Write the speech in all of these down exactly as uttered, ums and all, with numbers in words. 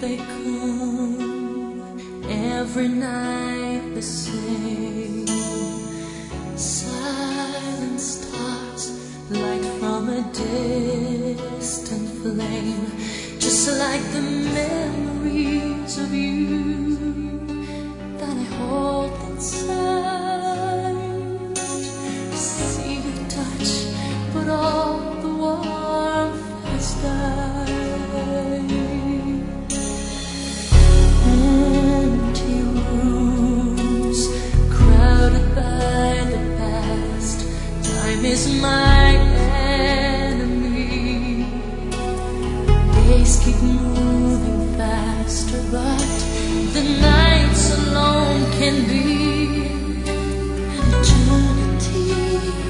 they come every night the same. Silent stars, light from a distant flame, just like the memories of you that I hold inside. See you touch, but all the warmth has died. Empty rooms, crowded by the past. Time is my enemy. Days keep moving faster, but the nights alone can be an eternity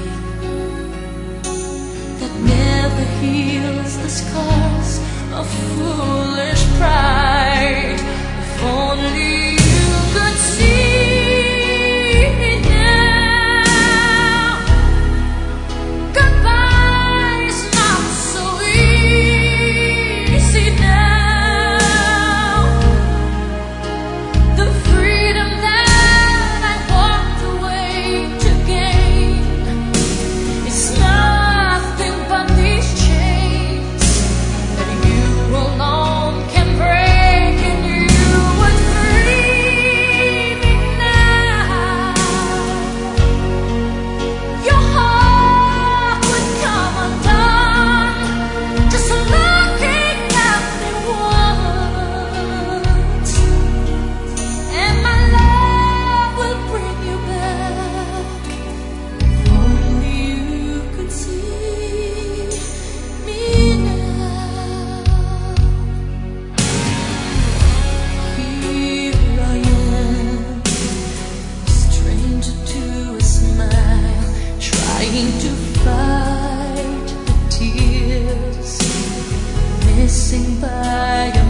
that never heals the scars of foolish pride. If only you could see now, goodbye is not so easy now. The freedom that I walked away to gain is nothing but these chains that you alone can break, and you would free me now. Your heart would come undone, just looking at me once, and my love will bring you back. If only you could see me now. Here I am, stranger to a smile, trying to fight the tears, missing by a